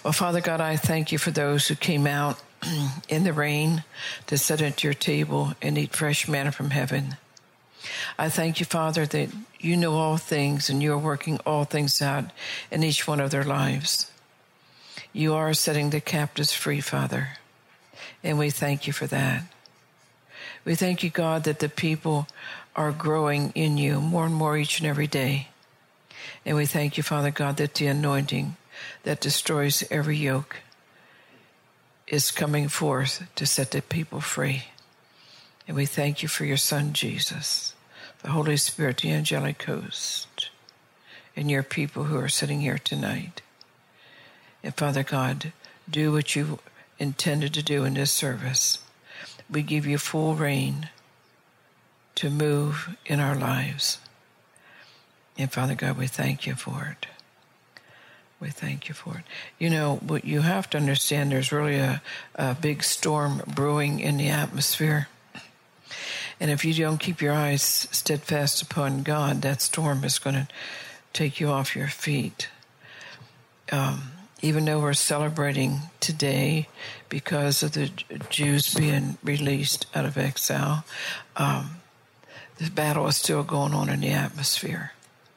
Well, Father God, I thank you for those who came out in the rain to sit at your table and eat fresh manna from heaven. I thank you, Father, that you know all things and you are working all things out in each one of their lives. You are setting the captives free, Father, and we thank you for that. We thank you, God, that the people are growing in you more and more each and every day. And we thank you, Father God, that the anointing that destroys every yoke is coming forth to set the people free. And we thank you for your Son, Jesus, the Holy Spirit, the angelic host, and your people who are sitting here tonight. And Father God, do what you intended to do in this service. We give you full reign to move in our lives. And Father God, we thank you for it. We thank you for it. You know, what you have to understand, there's really a big storm brewing in the atmosphere. And if you don't keep your eyes steadfast upon God, that storm is going to take you off your feet. Even though we're celebrating today because of the Jews being released out of exile, the battle is still going on in the atmosphere.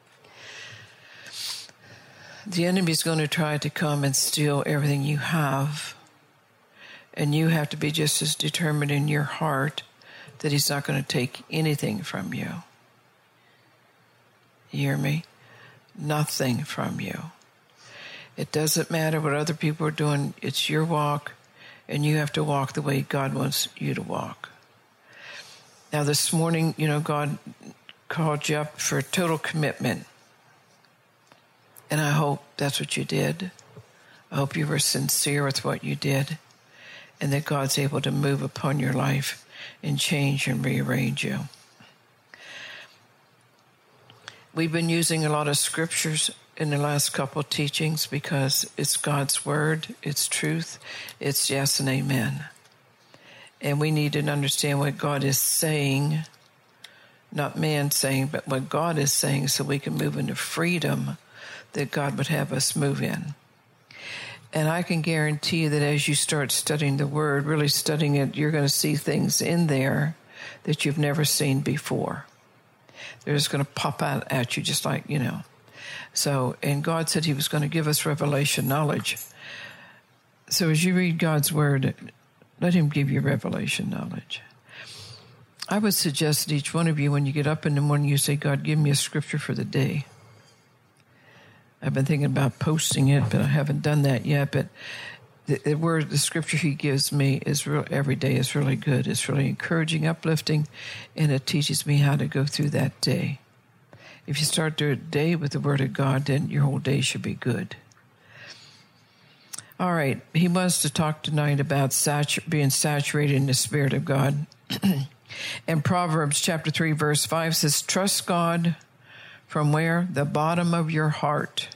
The enemy's going to try to come and steal everything you have, and you have to be just as determined in your heart that he's not going to take anything from you. You hear me? Nothing from you. It doesn't matter what other people are doing. It's your walk, and you have to walk the way God wants you to walk. Now, this morning, you know, God called you up for total commitment. And I hope that's what you did. I hope you were sincere with what you did, and that God's able to move upon your life and change and rearrange you. We've been using a lot of scriptures in the last couple of teachings because it's God's word, it's truth, it's yes and amen. And we need to understand what God is saying, not man saying, but what God is saying, so we can move into freedom that God would have us move in. And I can guarantee you that as you start studying the Word, really studying it, you're going to see things in there that you've never seen before. They're just going to pop out at you just like, you know. So, and God said he was going to give us revelation knowledge. So as you read God's Word, let him give you revelation knowledge. I would suggest that each one of you, when you get up in the morning, you say, God, give me a scripture for the day. I've been thinking about posting it, but I haven't done that yet. But the scripture he gives me is every day is really good. It's really encouraging, uplifting, and it teaches me how to go through that day. If you start your day with the Word of God, then your whole day should be good. All right, he wants to talk tonight about being saturated in the Spirit of God. And Proverbs chapter 3, verse 5 says, trust God from where? The bottom of your heart.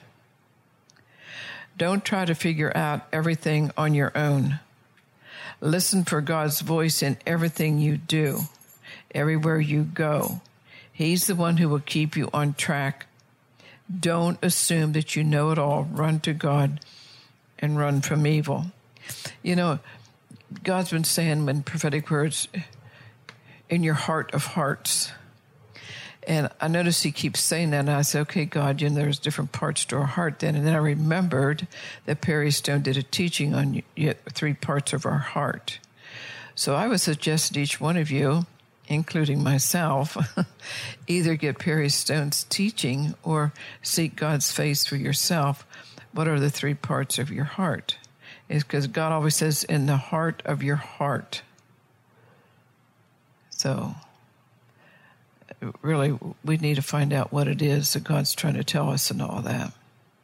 Don't try to figure out everything on your own. Listen for God's voice in everything you do, everywhere you go. He's the one who will keep you on track. Don't assume that you know it all. Run to God and run from evil. You know, God's been saying in prophetic words, in your heart of hearts. And I noticed he keeps saying that, and I said, okay, God, you know, there's different parts to our heart then. And then I remembered that Perry Stone did a teaching on 3 parts of our heart. So I would suggest that each one of you, including myself, either get Perry Stone's teaching or seek God's face for yourself. What are the 3 parts of your heart? It's because God always says, in the heart of your heart. So really, we need to find out what it is that God's trying to tell us and all that.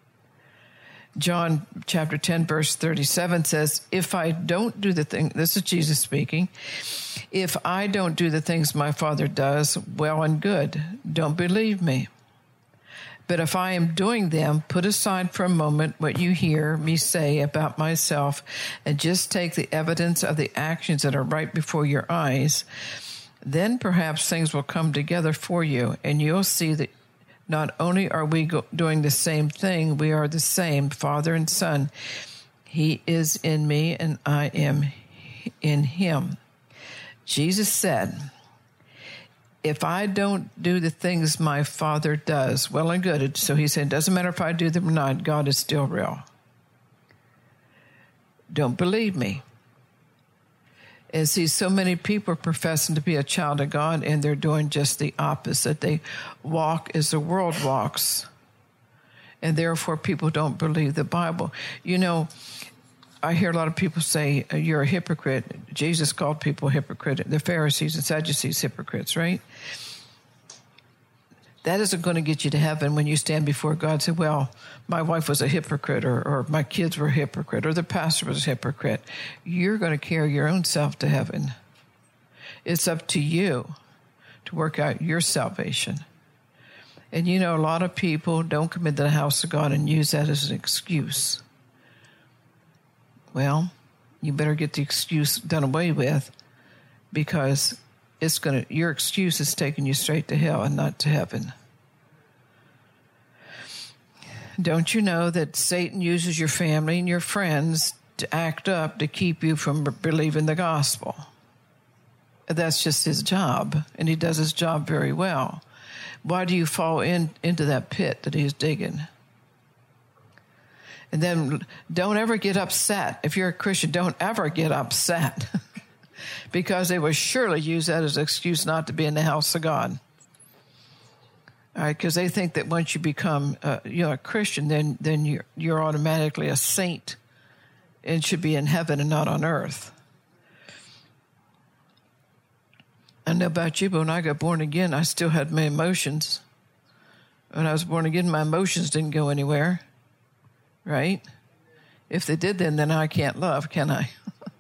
John chapter 10, verse 37 says, if I don't do the thing, this is Jesus speaking, if I don't do the things my Father does, well and good, don't believe me. But if I am doing them, put aside for a moment what you hear me say about myself and just take the evidence of the actions that are right before your eyes. Then perhaps things will come together for you, and you'll see that not only are we doing the same thing, we are the same, Father and Son. He is in me and I am in him. Jesus said, if I don't do the things my Father does, well and good. So he said, it doesn't matter if I do them or not, God is still real. Don't believe me. And see, so many people are professing to be a child of God, and they're doing just the opposite. They walk as the world walks, and therefore people don't believe the Bible. You know, I hear a lot of people say, you're a hypocrite. Jesus called people hypocrite. The Pharisees and Sadducees hypocrites, right? That isn't going to get you to heaven when you stand before God and say, well, my wife was a hypocrite, or my kids were a hypocrite, or the pastor was a hypocrite. You're going to carry your own self to heaven. It's up to you to work out your salvation. And you know, a lot of people don't come into the house of God and use that as an excuse. Well, you better get the excuse done away with, because your excuse is taking you straight to hell and not to heaven. Don't you know that Satan uses your family and your friends to act up to keep you from believing the gospel? That's just his job, and he does his job very well. Why do you fall into that pit that he's digging? And then don't ever get upset. If you're a Christian, don't ever get upset because they will surely use that as an excuse not to be in the house of God. All right, because they think that once you become a Christian, then you're automatically a saint and should be in heaven and not on earth. I know about you, but when I got born again, I still had my emotions. When I was born again, my emotions didn't go anywhere. Right? If they did, then I can't love, can I?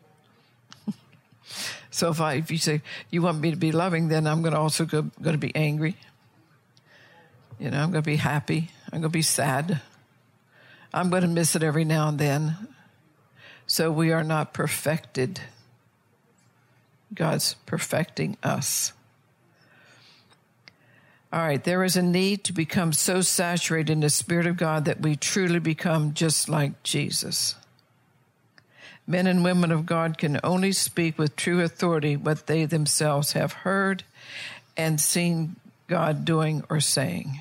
So if you say you want me to be loving, then I'm going to also going to be angry. You know, I'm going to be happy. I'm going to be sad. I'm going to miss it every now and then. So we are not perfected. God's perfecting us. All right, there is a need to become so saturated in the Spirit of God that we truly become just like Jesus. Men and women of God can only speak with true authority what they themselves have heard and seen God doing or saying.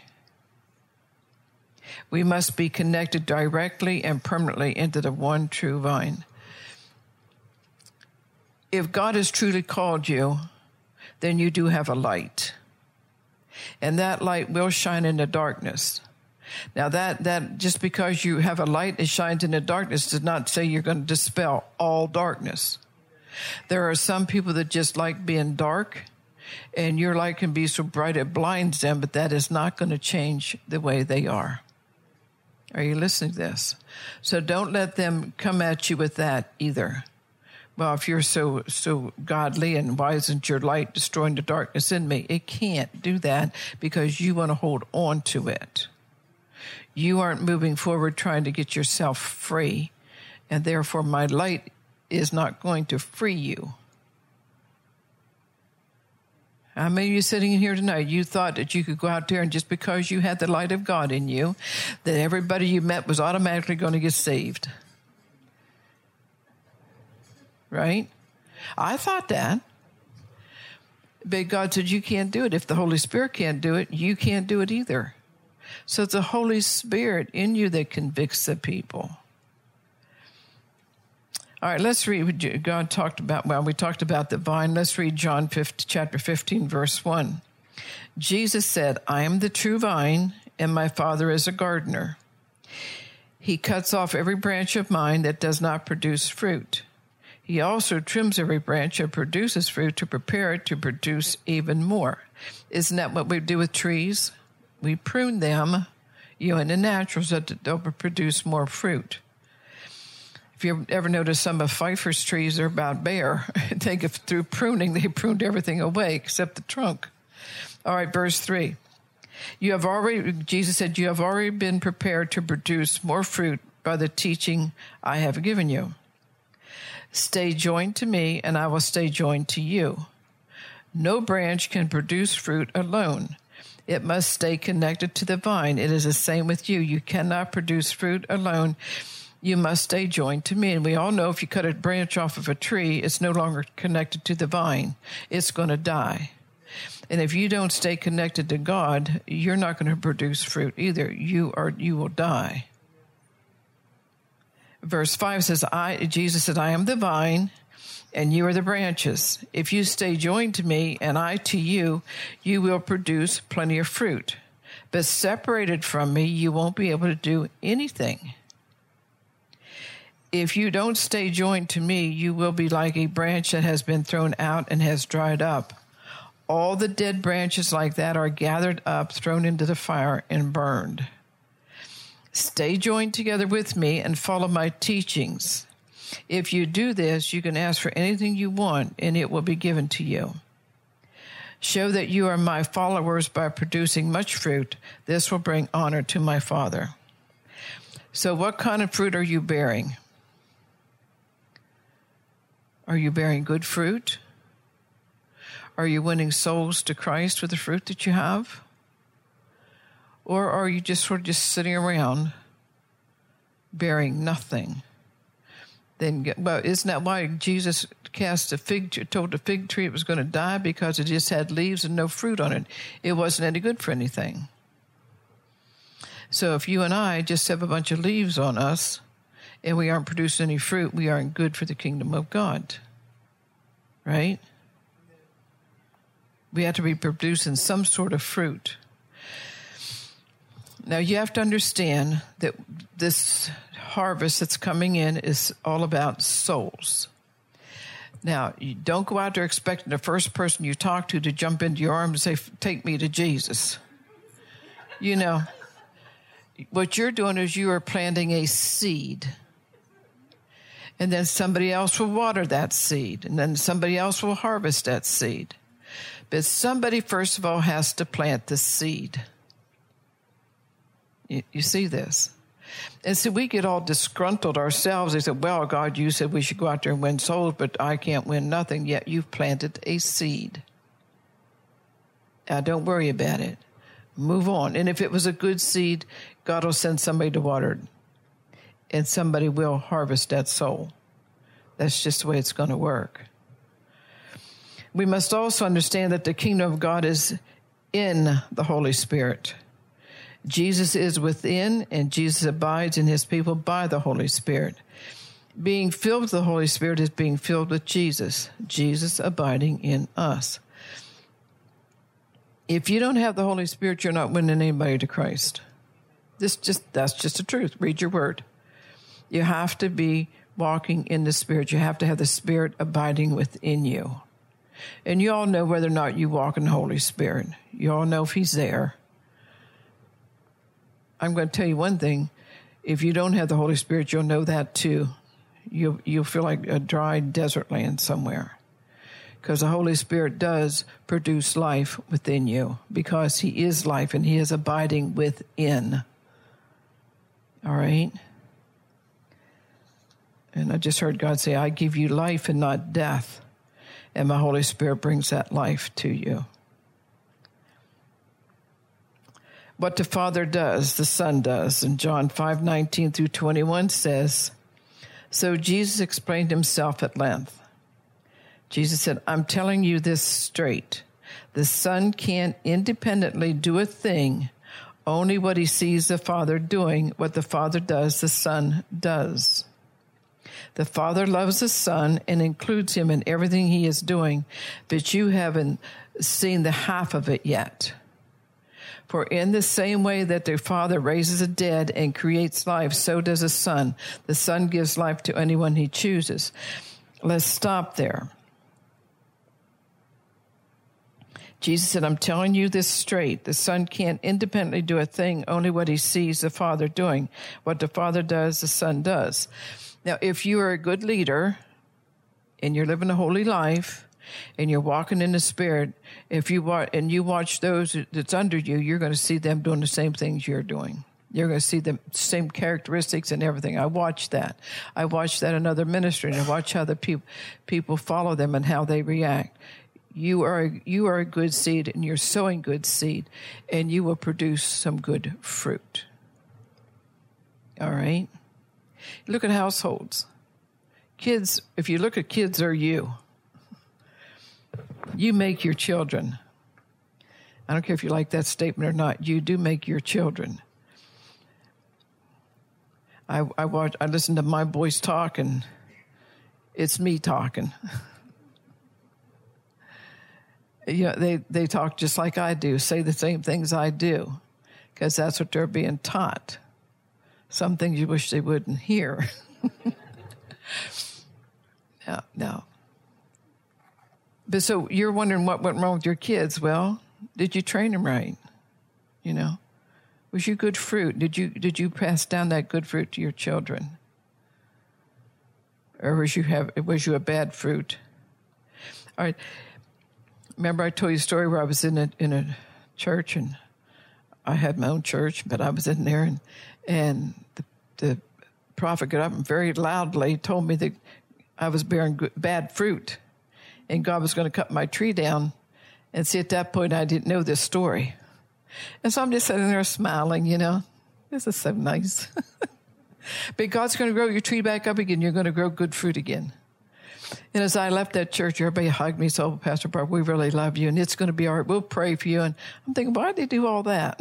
We must be connected directly and permanently into the one true vine. If God has truly called you, then you do have a light. And that light will shine in the darkness. Now that just because you have a light that shines in the darkness does not say you're going to dispel all darkness. There are some people that just like being dark, and your light can be so bright it blinds them, but that is not going to change the way they are. Are you listening to this? So don't let them come at you with that either. Well, if you're so godly, and why isn't your light destroying the darkness in me? It can't do that because you want to hold on to it. You aren't moving forward trying to get yourself free, and therefore my light is not going to free you. How many of you sitting in here tonight, you thought that you could go out there and just because you had the light of God in you, that everybody you met was automatically going to get saved? Right? I thought that. But God said you can't do it. If the Holy Spirit can't do it, you can't do it either. So it's the Holy Spirit in you that convicts the people. All right, let's read what God talked about. Well, we talked about the vine. Let's read John chapter 15, verse 1. Jesus said, I am the true vine, and my Father is a gardener. He cuts off every branch of mine that does not produce fruit. He also trims every branch that produces fruit to prepare it to produce even more. Isn't that what we do with trees? We prune them, in the natural so that they'll produce more fruit. If you ever notice some of Pfeiffer's trees, they're about bare. Through pruning, they pruned everything away except the trunk. All right, verse 3. Jesus said, you have already been prepared to produce more fruit by the teaching I have given you. Stay joined to me, and I will stay joined to you. No branch can produce fruit alone. It must stay connected to the vine. It is the same with you. You cannot produce fruit alone You must stay joined to me. And we all know if you cut a branch off of a tree, it's no longer connected to the vine. It's going to die. And if you don't stay connected to God, you're not going to produce fruit either. You will die. Verse 5 says, Jesus said, I am the vine, and you are the branches. If you stay joined to me, and I to you, you will produce plenty of fruit. But separated from me, you won't be able to do anything. If you don't stay joined to me, you will be like a branch that has been thrown out and has dried up. All the dead branches like that are gathered up, thrown into the fire, and burned. Stay joined together with me and follow my teachings. If you do this, you can ask for anything you want, and it will be given to you. Show that you are my followers by producing much fruit. This will bring honor to my Father. So what kind of fruit are you bearing? Are you bearing good fruit? Are you winning souls to Christ with the fruit that you have? Or are you just sort of just sitting around bearing nothing? Then, well, isn't that why Jesus told the fig tree it was going to die? Because it just had leaves and no fruit on it. It wasn't any good for anything. So if you and I just have a bunch of leaves on us and we aren't producing any fruit, we aren't good for the kingdom of God. Right? We have to be producing some sort of fruit. Now, you have to understand that this harvest that's coming in is all about souls. Now, you don't go out there expecting the first person you talk to jump into your arms and say, take me to Jesus. You know, what you're doing is you are planting a seed. And then somebody else will water that seed. And then somebody else will harvest that seed. But somebody, first of all, has to plant the seed. You see this? And so we get all disgruntled ourselves. They said, well, God, you said we should go out there and win souls, but I can't win nothing. Yet you've planted a seed. Now, don't worry about it. Move on. And if it was a good seed, God will send somebody to water it. And somebody will harvest that soul. That's just the way it's going to work. We must also understand that the kingdom of God is in the Holy Spirit. Jesus is within, and Jesus abides in his people by the Holy Spirit. Being filled with the Holy Spirit is being filled with Jesus, Jesus abiding in us. If you don't have the Holy Spirit, you're not winning anybody to Christ. That's just the truth. Read your word. You have to be walking in the Spirit. You have to have the Spirit abiding within you. And you all know whether or not you walk in the Holy Spirit. You all know if he's there. I'm going to tell you one thing. If you don't have the Holy Spirit, you'll know that too. You'll feel like a dry desert land somewhere. Because the Holy Spirit does produce life within you. Because he is life and he is abiding within. All right? And I just heard God say, I give you life and not death. And my Holy Spirit brings that life to you. What the Father does, the Son does. And John 5:19 through 21 says, so Jesus explained himself at length. Jesus said, I'm telling you this straight. The Son can't independently do a thing. Only what he sees the Father doing, what the Father does, the Son does. The Father loves the Son and includes him in everything he is doing, but you haven't seen the half of it yet. For in the same way that the Father raises the dead and creates life, so does the Son. The Son gives life to anyone he chooses. Let's stop there. Jesus said, I'm telling you this straight. The Son can't independently do a thing, only what he sees the Father doing. What the Father does, the Son does. Now, if you are a good leader and you're living a holy life and you're walking in the Spirit, if you watch those that's under you, you're going to see them doing the same things you're doing. You're going to see the same characteristics and everything. I watch that. I watch that in other ministry, and I watch how the people follow them and how they react. You are a good seed, and you're sowing good seed, and you will produce some good fruit. All right? Look at households. Kids, if you look at kids, they're you. You make your children. I don't care if you like that statement or not. You do make your children. I listen to my boys talk, and it's me talking. They talk just like I do, say the same things I do, because that's what they're being taught. Some things you wish they wouldn't hear. No. But so you're wondering what went wrong with your kids. Well, did you train them right? Was you good fruit? Did you pass down that good fruit to your children? Or was you a bad fruit? All right. Remember I told you a story where I was in a church, and I had my own church, but I was in there, and the prophet got up and very loudly told me that I was bearing bad fruit, and God was going to cut my tree down. And see, at that point, I didn't know this story. And so I'm just sitting there smiling, This is so nice. But God's going to grow your tree back up again. You're going to grow good fruit again. And as I left that church, everybody hugged me. So, Pastor Barb, we really love you, and it's going to be all right. We'll pray for you. And I'm thinking, why did they do all that?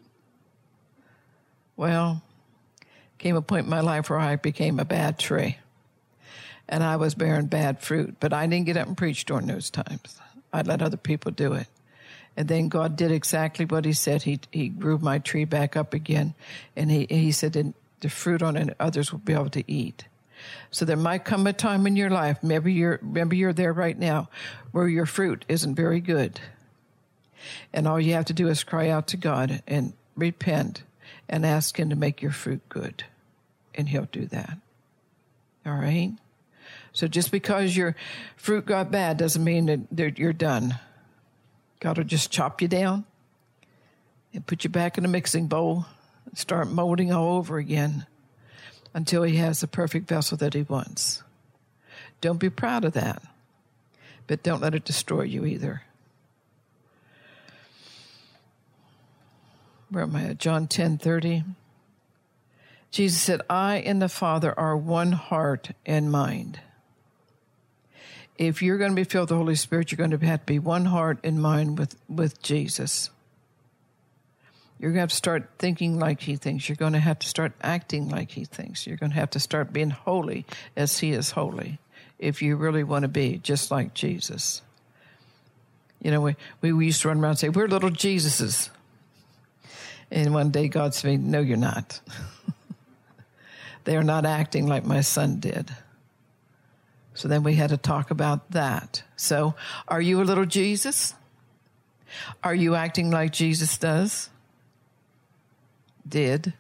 Well, came a point in my life where I became a bad tree. And I was bearing bad fruit. But I didn't get up and preach during those times. I'd let other people do it. And then God did exactly what he said. He grew my tree back up again. And he said that the fruit on it, others will be able to eat. So there might come a time in your life, maybe you're there right now, where your fruit isn't very good. And all you have to do is cry out to God and repent and ask him to make your fruit good. And he'll do that. All right? So just because your fruit got bad doesn't mean that you're done. God will just chop you down and put you back in a mixing bowl and start molding all over again until he has the perfect vessel that he wants. Don't be proud of that, but don't let it destroy you either. Where am I at? John 10:30. Jesus said, I and the Father are one heart and mind. If you're going to be filled with the Holy Spirit, you're going to have to be one heart and mind with Jesus. You're going to have to start thinking like he thinks. You're going to have to start acting like he thinks. You're going to have to start being holy as he is holy if you really want to be just like Jesus. We used to run around and say, we're little Jesuses. And one day God said, no, you're not. They are not acting like my son did. So then we had to talk about that. So are you a little Jesus? Are you acting like Jesus did?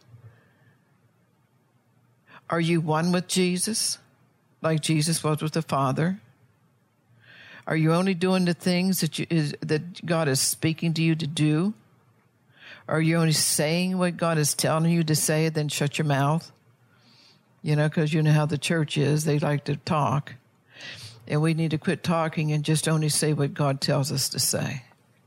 Are you one with Jesus, like Jesus was with the Father? Are you only doing the things that God is speaking to you to do? Are you only saying what God is telling you to say and then shut your mouth? Because you know how the church is. They like to talk. And we need to quit talking and just only say what God tells us to say.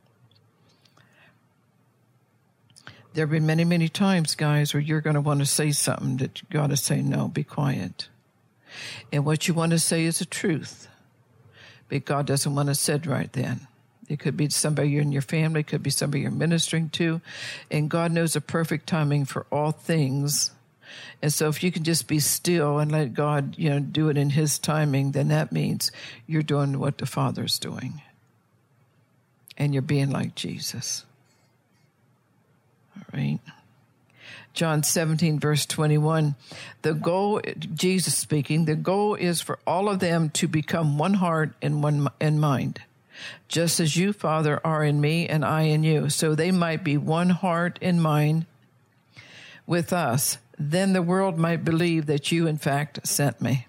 There have been many, many times, guys, where you're going to want to say something that God is saying, no, be quiet. And what you want to say is the truth. But God doesn't want it said right then. It could be somebody in your family. It could be somebody you're ministering to. And God knows the perfect timing for all things. And so if you can just be still and let God, do it in his timing, then that means you're doing what the Father's doing. And you're being like Jesus. All right. John 17, verse 21. The goal, Jesus speaking, the goal is for all of them to become one heart and one mind. Just as you, Father, are in me and I in you. So they might be one heart and mind with us. Then the world might believe that you, in fact, sent me.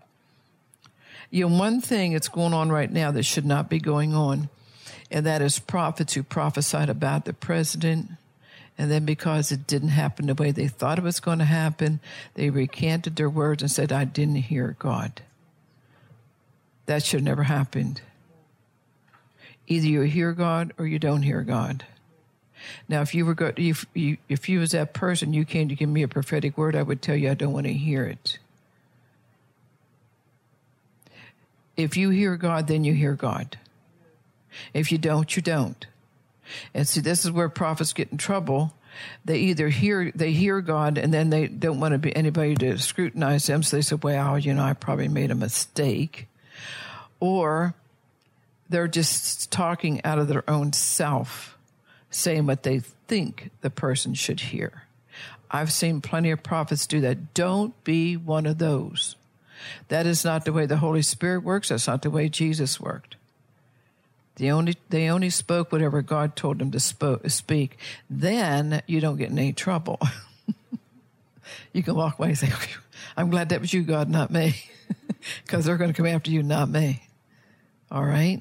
One thing that's going on right now that should not be going on, and that is prophets who prophesied about the president, and then because it didn't happen the way they thought it was going to happen, they recanted their words and said, I didn't hear God. That should have never happened. Either you hear God or you don't hear God. Now, if you was that person, you came to give me a prophetic word, I would tell you I don't want to hear it. If you hear God, then you hear God. If you don't, you don't. And see, this is where prophets get in trouble. They either hear God, and then they don't want to be anybody to scrutinize them. So they say, well, I probably made a mistake. Or they're just talking out of their own self, saying what they think the person should hear. I've seen plenty of prophets do that. Don't be one of those. That is not the way the Holy Spirit works. That's not the way Jesus worked. They only spoke whatever God told them to speak. Then you don't get in any trouble. You can walk away and say, okay, I'm glad that was you, God, not me. Because they're going to come after you, not me. All right?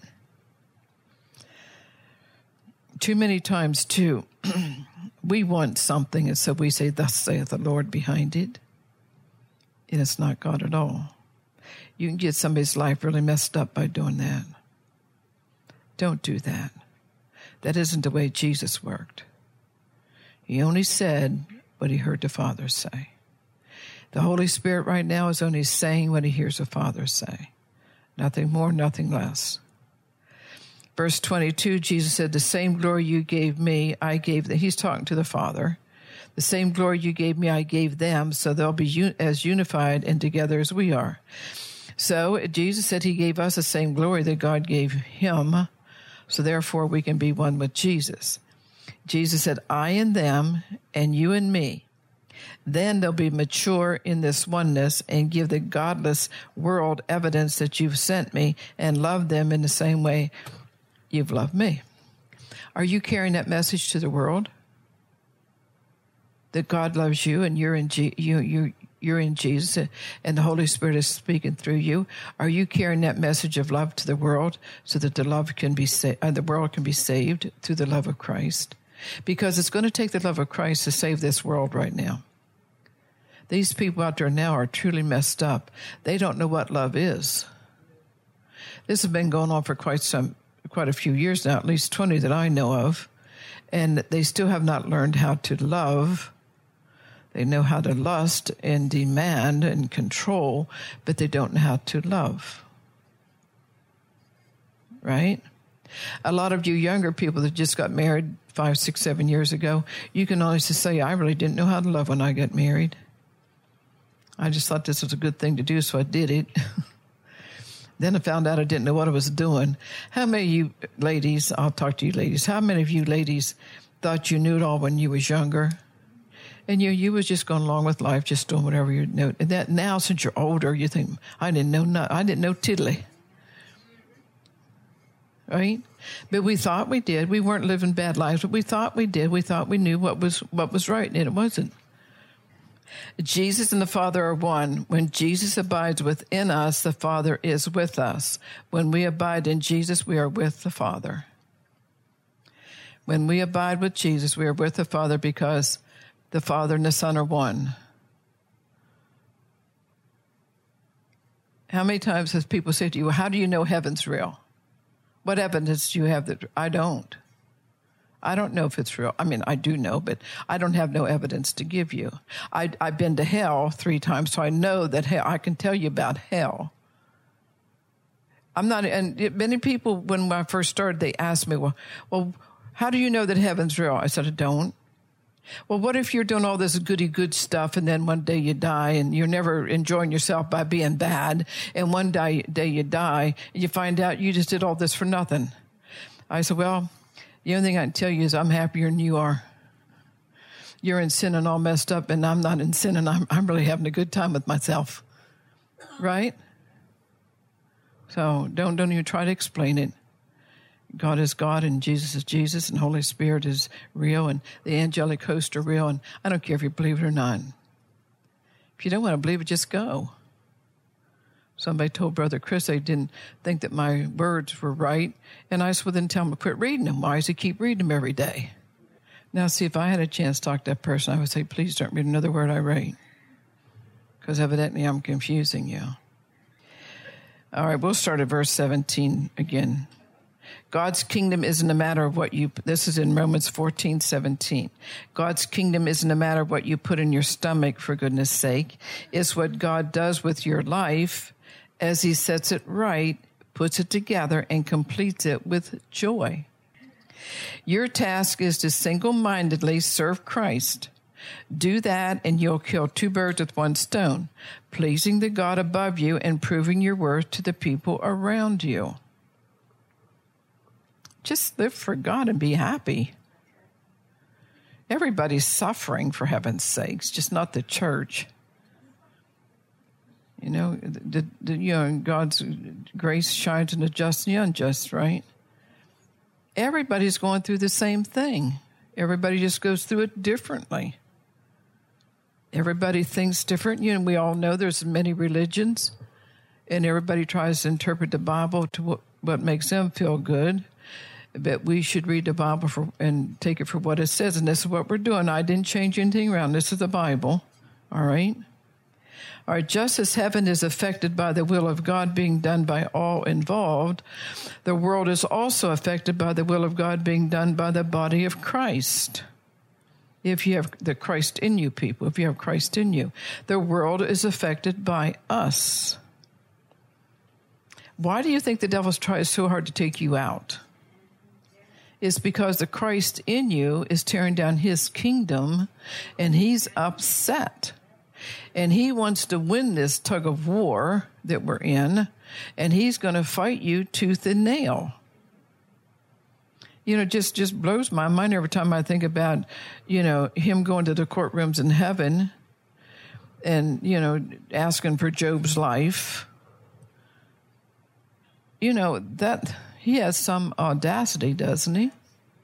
Too many times, too, we want something, and so we say, thus saith the Lord behind it. And it's not God at all. You can get somebody's life really messed up by doing that. Don't do that. That isn't the way Jesus worked. He only said what he heard the Father say. The Holy Spirit right now is only saying what he hears the Father say. Nothing more, nothing less. Verse 22, Jesus said, the same glory you gave me, I gave them. He's talking to the Father. The same glory you gave me, I gave them, so they'll be as unified and together as we are. So Jesus said he gave us the same glory that God gave him, so therefore we can be one with Jesus. Jesus said, I and them, and you and me. Then they'll be mature in this oneness and give the godless world evidence that you've sent me and love them in the same way you've loved me. Are you carrying that message to the world? That God loves you and you're in Jesus and the Holy Spirit is speaking through you. Are you carrying that message of love to the world so that the world can be saved through the love of Christ? Because it's going to take the love of Christ to save this world right now. These people out there now are truly messed up. They don't know what love is. This has been going on for quite a few years now, at least 20 that I know of, and they still have not learned how to love. They know how to lust and demand and control, but they don't know how to love. Right? A lot of you younger people that just got married 5, 6, 7 years ago, you can honestly say, I really didn't know how to love when I got married. I just thought this was a good thing to do, so I did it. Then I found out I didn't know what I was doing. How many of you ladies, I'll talk to you ladies, how many of you ladies thought you knew it all when you was younger? And you was just going along with life, just doing whatever you know. And that now, since you're older, you think, I didn't know tiddly. Right? But we thought we did. We weren't living bad lives, but we thought we did. We thought we knew what was right, and it wasn't. Jesus and the Father are one. When Jesus abides within us, the Father is with us. When we abide in Jesus, we are with the Father. When we abide with Jesus, we are with the Father because the Father and the Son are one. How many times has people said to you, well, how do you know heaven's real? What evidence do you have that? I don't know if it's real. I mean, I do know, but I don't have no evidence to give you. I've been to hell 3 times, so I know that hell, I can tell you about hell. I'm not, and many people, when I first started, they asked me, well, how do you know that heaven's real? I said, I don't. Well, what if you're doing all this good stuff and then one day you die and you're never enjoying yourself by being bad, and one day you die and you find out you just did all this for nothing? I said, well, the only thing I can tell you is I'm happier than you are. You're in sin and all messed up, and I'm not in sin, and I'm really having a good time with myself. Right? So don't even try to explain it. God is God, and Jesus is Jesus, and Holy Spirit is real, and the angelic hosts are real, and I don't care if you believe it or not. If you don't want to believe it, just go. Somebody told Brother Chris they didn't think that my words were right, and I said, well, then tell him to quit reading them. Why does he keep reading them every day? Now, see, if I had a chance to talk to that person, I would say, please don't read another word I write, because evidently I'm confusing you. All right, we'll start at verse 17 again. God's kingdom isn't a matter of what this is in Romans 14:17. God's kingdom isn't a matter of what you put in your stomach, for goodness sake. It's what God does with your life as he sets it right, puts it together, and completes it with joy. Your task is to single-mindedly serve Christ. Do that and you'll kill two birds with one stone, pleasing the God above you and proving your worth to the people around you. Just live for God and be happy. Everybody's suffering, for heaven's sakes, just not the church. You know, God's grace shines in the just and the unjust, right? Everybody's going through the same thing. Everybody just goes through it differently. Everybody thinks different. You know, we all know there's many religions, and everybody tries to interpret the Bible to what makes them feel good. But we should read the Bible and take it for what it says, and this is what we're doing. I didn't change anything around. This is the Bible, all right? All right, just as heaven is affected by the will of God being done by all involved, the world is also affected by the will of God being done by the body of Christ. If you have the Christ in you, people, if you have Christ in you, the world is affected by us. Why do you think the devil tries so hard to take you out? It's because the Christ in you is tearing down his kingdom, and he's upset. And he wants to win this tug of war that we're in, and he's going to fight you tooth and nail. You know, just blows my mind every time I think about, you know, him going to the courtrooms in heaven and, you know, asking for Job's life. You know, that he has some audacity, doesn't he?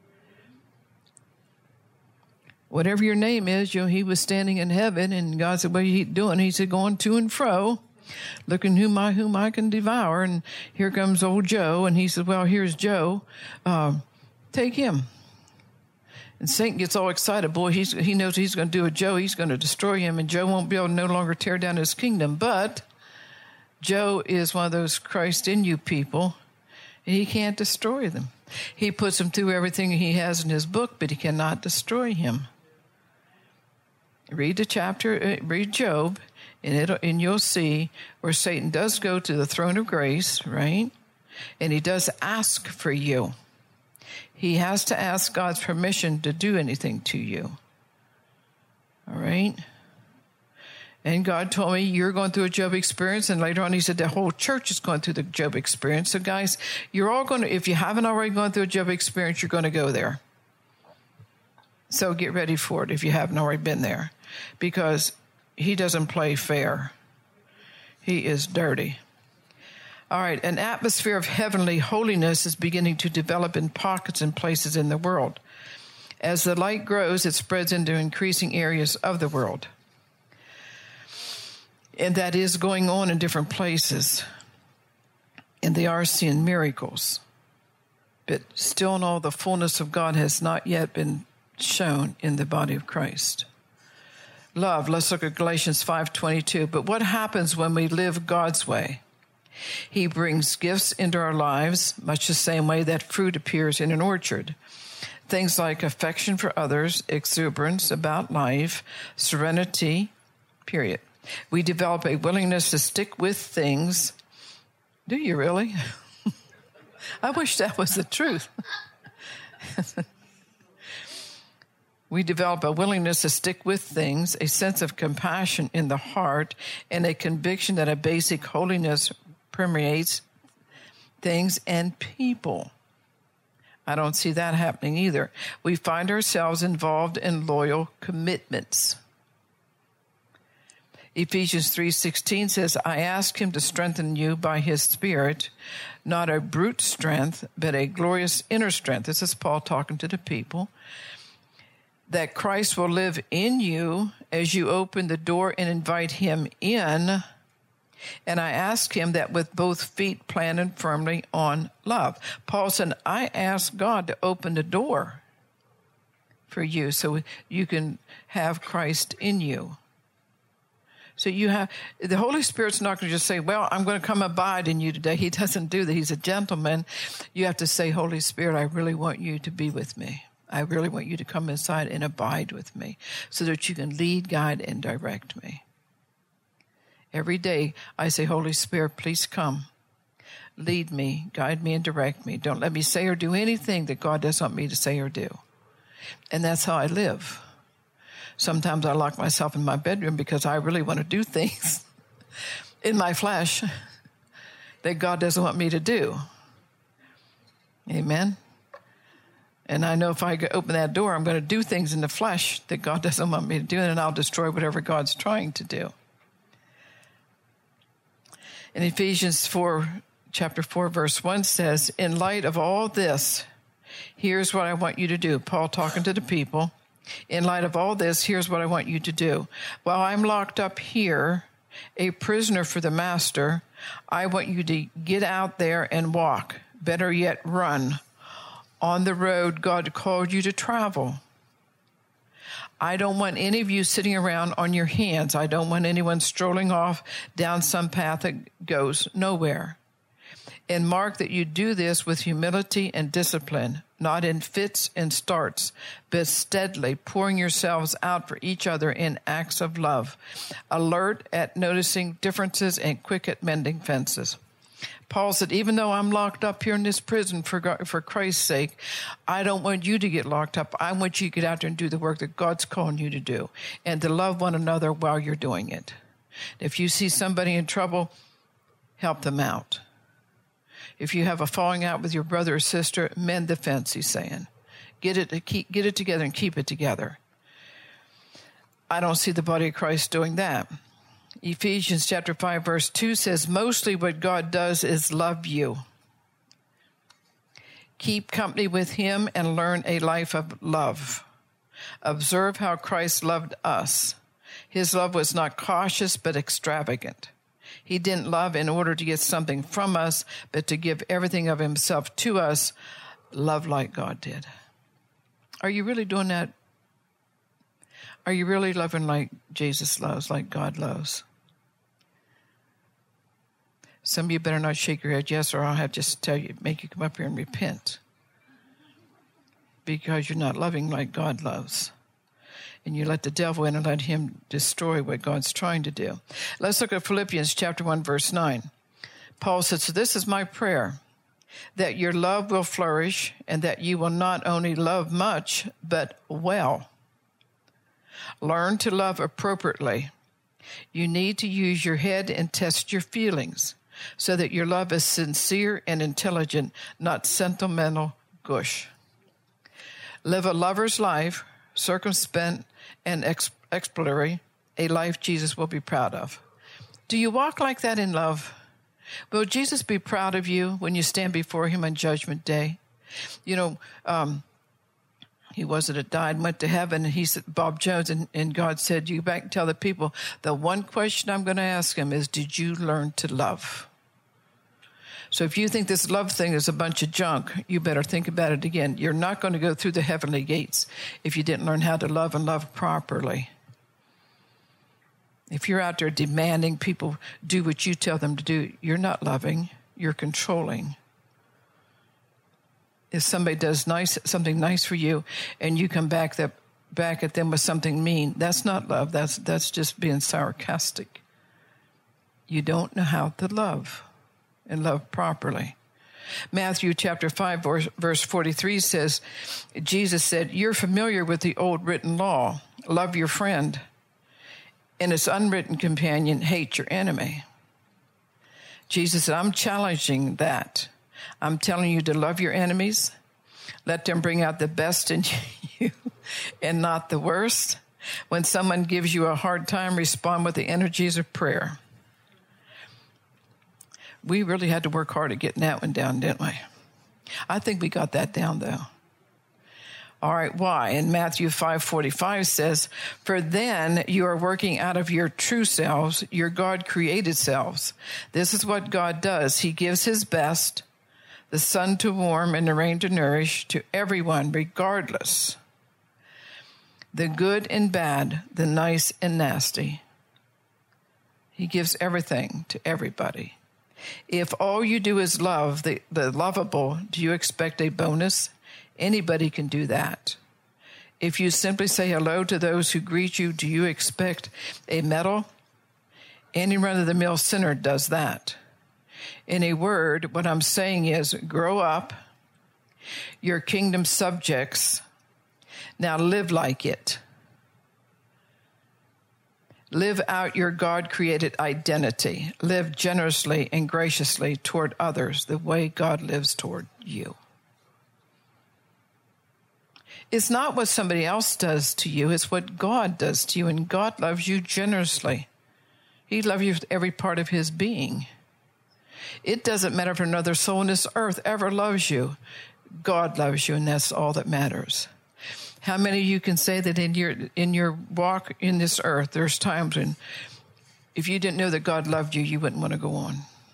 Whatever your name is, you know, he was standing in heaven, and God said, what are you doing? He said, going to and fro, looking whom I can devour. And here comes old Joe. And he said, well, here's Joe. Take him. And Satan gets all excited. Boy, he knows he's going to do a Joe. He's going to destroy him, and Joe won't be able to no longer tear down his kingdom. But Joe is one of those Christ in you people, and he can't destroy them. He puts him through everything he has in his book, but he cannot destroy him. Read the chapter, read Job, and you'll see where Satan does go to the throne of grace, right? And he does ask for you. He has to ask God's permission to do anything to you. All right? And God told me, you're going through a Job experience. And later on, he said, the whole church is going through the Job experience. So guys, you're all going to, if you haven't already gone through a Job experience, you're going to go there. So get ready for it if you haven't already been there. Because he doesn't play fair. He is dirty. All right, an atmosphere of heavenly holiness is beginning to develop in pockets and places in the world. As the light grows, it spreads into increasing areas of the world. And that is going on in different places. And they are seeing miracles. But still in all, the fullness of God has not yet been shown in the body of Christ. Love, let's look at Galatians 5:22. But what happens when we live God's way? He brings gifts into our lives, much the same way that fruit appears in an orchard. Things like affection for others, exuberance about life, serenity, period. We develop a willingness to stick with things. Do you really? I wish that was the truth. We develop a willingness to stick with things, a sense of compassion in the heart, and a conviction that a basic holiness permeates things and people. I don't see that happening either. We find ourselves involved in loyal commitments. Ephesians 3:16 says, I ask him to strengthen you by his Spirit, not a brute strength, but a glorious inner strength. This is Paul talking to the people. That Christ will live in you as you open the door and invite him in. And I ask him that with both feet planted firmly on love. Paul said, I ask God to open the door for you so you can have Christ in you. So the Holy Spirit's not going to just say, well, I'm going to come abide in you today. He doesn't do that. He's a gentleman. You have to say, Holy Spirit, I really want you to be with me. I really want you to come inside and abide with me so that you can lead, guide, and direct me. Every day I say, Holy Spirit, please come. Lead me, guide me, and direct me. Don't let me say or do anything that God doesn't want me to say or do. And that's how I live. Sometimes I lock myself in my bedroom because I really want to do things in my flesh that God doesn't want me to do. Amen? And I know if I open that door, I'm going to do things in the flesh that God doesn't want me to do, and I'll destroy whatever God's trying to do. In Ephesians chapter 4, verse 1 says, in light of all this, here's what I want you to do. Paul talking to the people. In light of all this, here's what I want you to do. While I'm locked up here, a prisoner for the master, I want you to get out there and walk. Better yet, run on the road God called you to travel. I don't want any of you sitting around on your hands. I don't want anyone strolling off down some path that goes nowhere. And mark that you do this with humility and discipline, not in fits and starts, but steadily pouring yourselves out for each other in acts of love, alert at noticing differences and quick at mending fences. Paul said, even though I'm locked up here in this prison for Christ's sake, I don't want you to get locked up. I want you to get out there and do the work that God's calling you to do and to love one another while you're doing it. If you see somebody in trouble, help them out. If you have a falling out with your brother or sister, mend the fence, he's saying. Get it together and keep it together. I don't see the body of Christ doing that. Ephesians chapter 5, verse 2 says, mostly what God does is love you. Keep company with him and learn a life of love. Observe how Christ loved us. His love was not cautious, but extravagant. He didn't love in order to get something from us, but to give everything of himself to us. Love like God did. Are you really doing that? Are you really loving like Jesus loves, like God loves? Some of you better not shake your head yes, or I'll have to just tell you, make you come up here and repent. Because you're not loving like God loves. And you let the devil in and let him destroy what God's trying to do. Let's look at Philippians chapter 1, verse 9. Paul said, so this is my prayer, that your love will flourish and that you will not only love much, but well. Learn to love appropriately. You need to use your head and test your feelings so that your love is sincere and intelligent, not sentimental gush. Live a lover's life, circumspect and exploratory, a life Jesus will be proud of. Do you walk like that in love? Will Jesus be proud of you when you stand before him on Judgment Day? You know, he was that died, went to heaven, and he said, Bob Jones, and God said, you back and tell the people, the one question I'm going to ask him is, did you learn to love? So if you think this love thing is a bunch of junk, you better think about it again. You're not going to go through the heavenly gates if you didn't learn how to love and love properly. If you're out there demanding people do what you tell them to do, you're not loving, you're controlling. If somebody does something nice for you and you come back at them with something mean, that's not love. That's just being sarcastic. You don't know how to love and love properly. Matthew chapter 5, verse 43 says, Jesus said, you're familiar with the old written law. Love your friend. And its unwritten companion, hate your enemy. Jesus said, I'm challenging that. I'm telling you to love your enemies. Let them bring out the best in you and not the worst. When someone gives you a hard time, respond with the energies of prayer. We really had to work hard at getting that one down, didn't we? I think we got that down, though. All right, why? And Matthew 5:45 says, for then you are working out of your true selves, your God-created selves. This is what God does. He gives his best, the sun to warm and the rain to nourish, to everyone, regardless. The good and bad, the nice and nasty. He gives everything to everybody. If all you do is love the lovable, do you expect a bonus? Anybody can do that. If you simply say hello to those who greet you, do you expect a medal? Any run-of-the-mill sinner does that. In a word, what I'm saying is, grow up. You're kingdom subjects. Now live like it. Live out your God-created identity. Live generously and graciously toward others the way God lives toward you. It's not what somebody else does to you. It's what God does to you. And God loves you generously. He loves you with every part of his being. It doesn't matter if another soul on this earth ever loves you. God loves you, and that's all that matters. How many of you can say that in your walk in this earth, there's times when if you didn't know that God loved you, you wouldn't want to go on.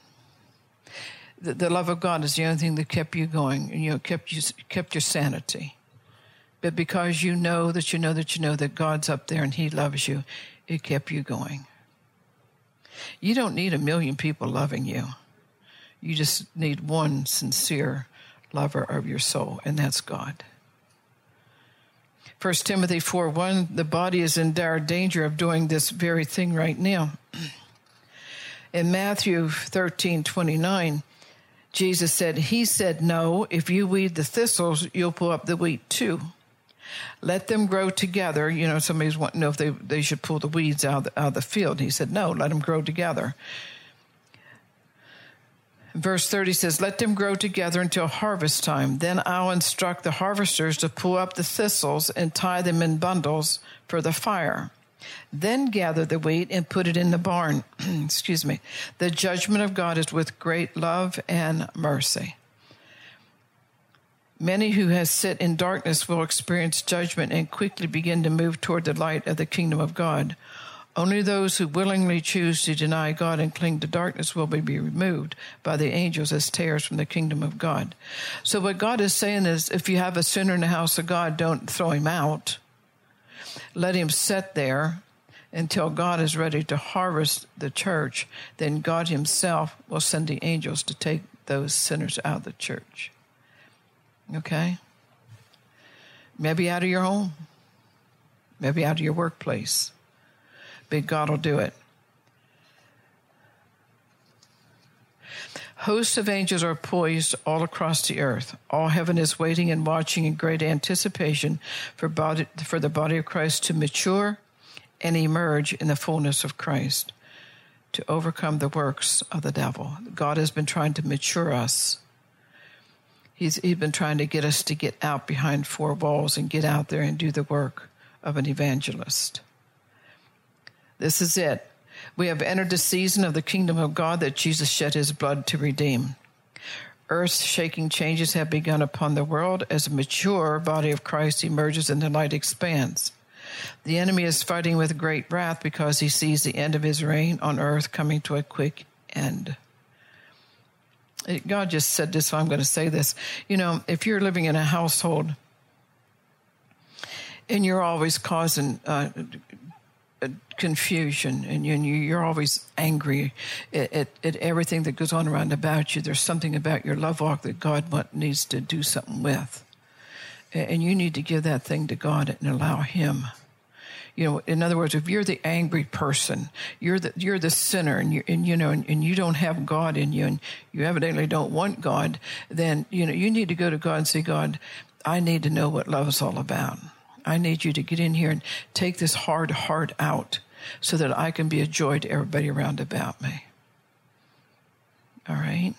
The love of God is the only thing that kept you going, and kept your sanity. But because you know that God's up there and he loves you, it kept you going. You don't need 1 million people loving you. You just need one sincere lover of your soul, and that's God. 1 Timothy 4:1, the body is in dire danger of doing this very thing right now. In Matthew 13:29, Jesus said, he said, no, if you weed the thistles, you'll pull up the wheat too. Let them grow together. Somebody's wanting to know if they should pull the weeds out of the field. He said, no, let them grow together. Verse 30 says, let them grow together until harvest time. Then I'll instruct the harvesters to pull up the thistles and tie them in bundles for the fire. Then gather the wheat and put it in the barn. Excuse me. The judgment of God is with great love and mercy. Many who have sit in darkness will experience judgment and quickly begin to move toward the light of the kingdom of God. Only those who willingly choose to deny God and cling to darkness will be removed by the angels as tares from the kingdom of God. So what God is saying is, if you have a sinner in the house of God, don't throw him out. Let him sit there until God is ready to harvest the church. Then God himself will send the angels to take those sinners out of the church. Okay? Maybe out of your home. Maybe out of your workplace. But God will do it. Hosts of angels are poised all across the earth. All heaven is waiting and watching in great anticipation for the body of Christ to mature and emerge in the fullness of Christ, to overcome the works of the devil. God has been trying to mature us. He's been trying to get us to get out behind four walls and get out there and do the work of an evangelist. This is it. We have entered the season of the kingdom of God that Jesus shed his blood to redeem. Earth-shaking changes have begun upon the world as a mature body of Christ emerges and the light expands. The enemy is fighting with great wrath because he sees the end of his reign on earth coming to a quick end. God just said this, so I'm going to say this. If you're living in a household and you're always causing confusion and you're always angry at everything that goes on around about you, there's something about your love walk that God needs to do something with. And you need to give that thing to God and allow him. In other words, if you're the angry person, you're the sinner, and you don't have God in you, and you evidently don't want God, then you need to go to God and say, God, I need to know what love is all about. I need you to get in here and take this hard heart out so that I can be a joy to everybody around about me. All right?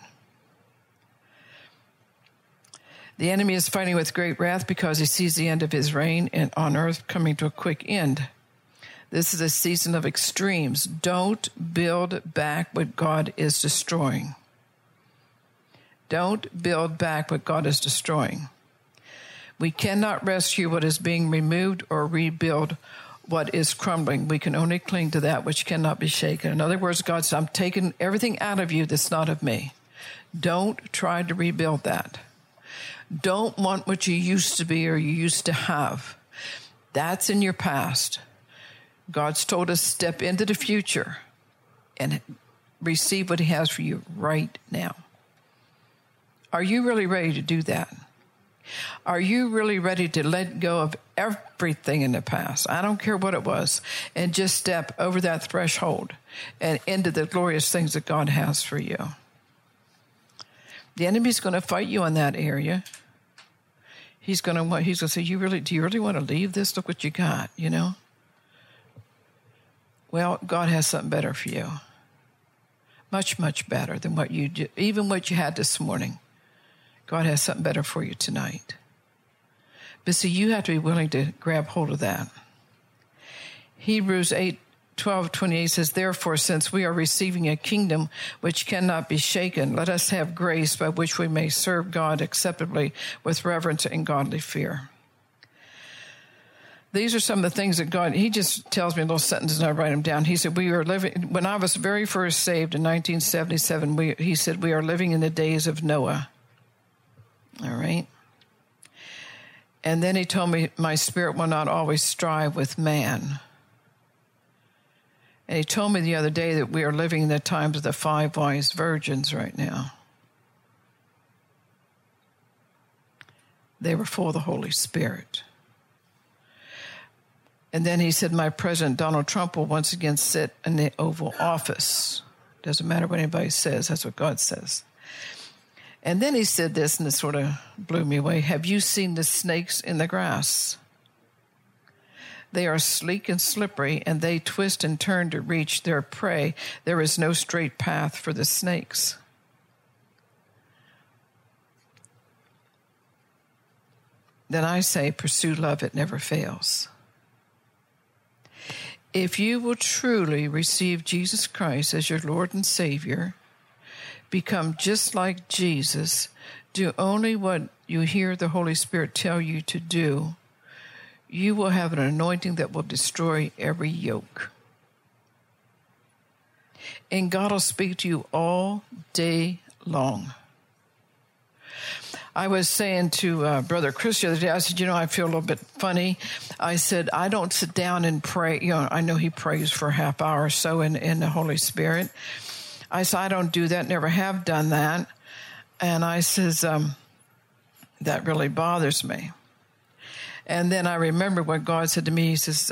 The enemy is fighting with great wrath because he sees the end of his reign and on earth coming to a quick end. This is a season of extremes. Don't build back what God is destroying. Don't build back what God is destroying. We cannot rescue what is being removed or rebuild what is crumbling. We can only cling to that which cannot be shaken. In other words, God said, I'm taking everything out of you that's not of me. Don't try to rebuild that. Don't want what you used to be or you used to have. That's in your past. God's told us step into the future. and receive what he has for you right now. Are you really ready to do that? Are you really ready to let go of everything in the past? I don't care what it was, and just step over that threshold and into the glorious things that God has for you. The enemy's going to fight you in that area. He's going to say, do you really want to leave this? Look what you got, you know? Well, God has something better for you. Much, much better than even what you had this morning. God has something better for you tonight. But see, you have to be willing to grab hold of that. Hebrews 8:12-28 says, therefore, since we are receiving a kingdom which cannot be shaken, let us have grace by which we may serve God acceptably with reverence and godly fear. These are some of the things that God, he just tells me a little sentence and I write them down. He said, when I was very first saved in 1977, he said, we are living in the days of Noah. All right. And then he told me, my spirit will not always strive with man. And he told me the other day that we are living in the times of the 5 wise virgins right now. They were full of the Holy Spirit. And then he said, my President Donald Trump will once again sit in the Oval Office. Doesn't matter what anybody says, that's what God says. And then he said this, and it sort of blew me away. Have you seen the snakes in the grass? They are sleek and slippery, and they twist and turn to reach their prey. There is no straight path for the snakes. Then I say, pursue love, it never fails. If you will truly receive Jesus Christ as your Lord and Savior, become just like Jesus, do only what you hear the Holy Spirit tell you to do, you will have an anointing that will destroy every yoke. And God will speak to you all day long. I was saying to Brother Chris the other day, I said, I feel a little bit funny. I said, I don't sit down and pray. I know he prays for a half hour or so in the Holy Spirit. I said, I don't do that, never have done that. And I says, that really bothers me. And then I remember what God said to me. He says,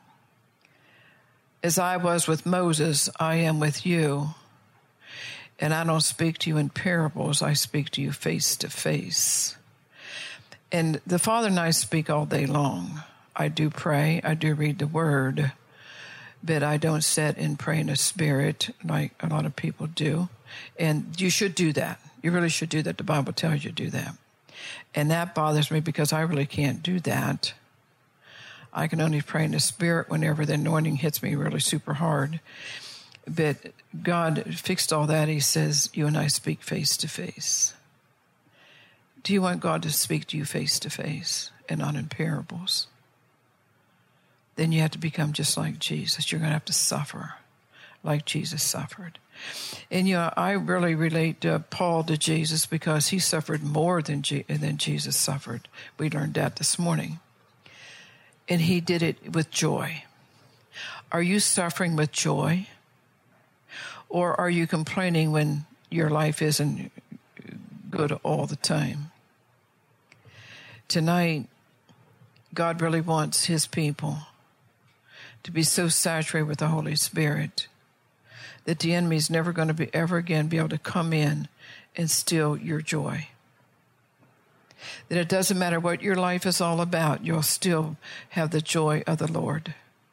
as I was with Moses, I am with you. And I don't speak to you in parables. I speak to you face to face. And the Father and I speak all day long. I do pray. I do read the Word. But I don't sit and pray in the Spirit like a lot of people do. And you should do that. You really should do that. The Bible tells you to do that. And that bothers me because I really can't do that. I can only pray in the Spirit whenever the anointing hits me really super hard. But God fixed all that. He says, you and I speak face to face. Do you want God to speak to you face to face and not in parables? Then you have to become just like Jesus. You're going to have to suffer like Jesus suffered. And I really relate Paul to Jesus because he suffered more than Jesus suffered. We learned that this morning. And he did it with joy. Are you suffering with joy? Or are you complaining when your life isn't good all the time? Tonight, God really wants his people to be so saturated with the Holy Spirit that the enemy is never going to ever again be able to come in and steal your joy. That it doesn't matter what your life is all about, you'll still have the joy of the Lord.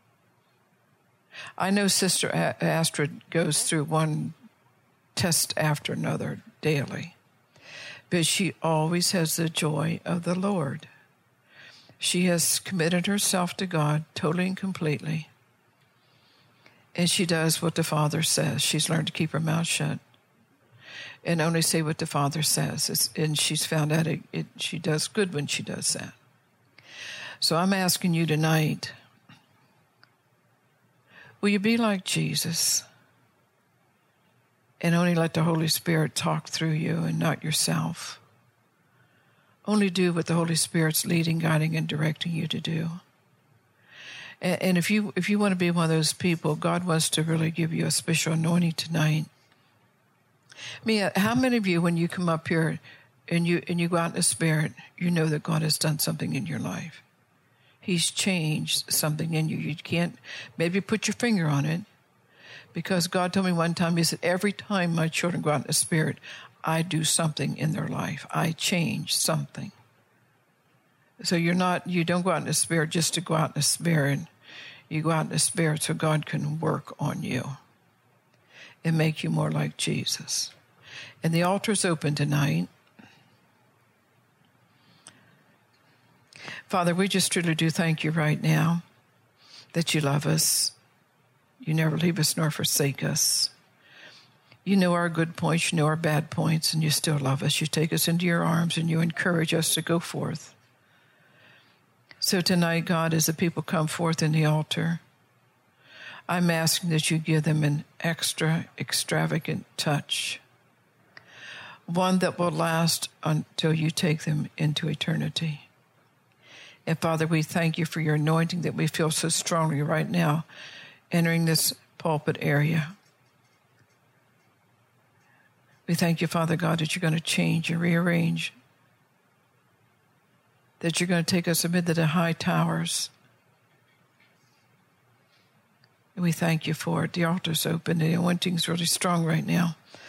I know Sister Astrid goes through one test after another daily, but she always has the joy of the Lord. She has committed herself to God totally and completely, and she does what the Father says. She's learned to keep her mouth shut and only say what the Father says, and she's found out she does good when she does that. So I'm asking you tonight, will you be like Jesus and only let the Holy Spirit talk through you and not yourself? Only do what the Holy Spirit's leading, guiding, and directing you to do. And if you want to be one of those people, God wants to really give you a special anointing tonight. Mia, how many of you, when you come up here and you go out in the Spirit, you know that God has done something in your life? He's changed something in you. You can't maybe put your finger on it, because God told me one time, he said, every time my children go out in the Spirit, I do something in their life. I change something. So you don't go out in the Spirit just to go out in the Spirit. You go out in the Spirit so God can work on you and make you more like Jesus. And the altar's open tonight. Father, we just truly do thank you right now that you love us. You never leave us nor forsake us. You know our good points, you know our bad points, and you still love us. You take us into your arms and you encourage us to go forth. So tonight, God, as the people come forth in the altar, I'm asking that you give them an extra extravagant touch, one that will last until you take them into eternity. And Father, we thank you for your anointing that we feel so strongly right now entering this pulpit area. We thank you, Father God, that you're going to change and rearrange, that you're going to take us amid the high towers. And we thank you for it. The altar's open. The anointing's really strong right now.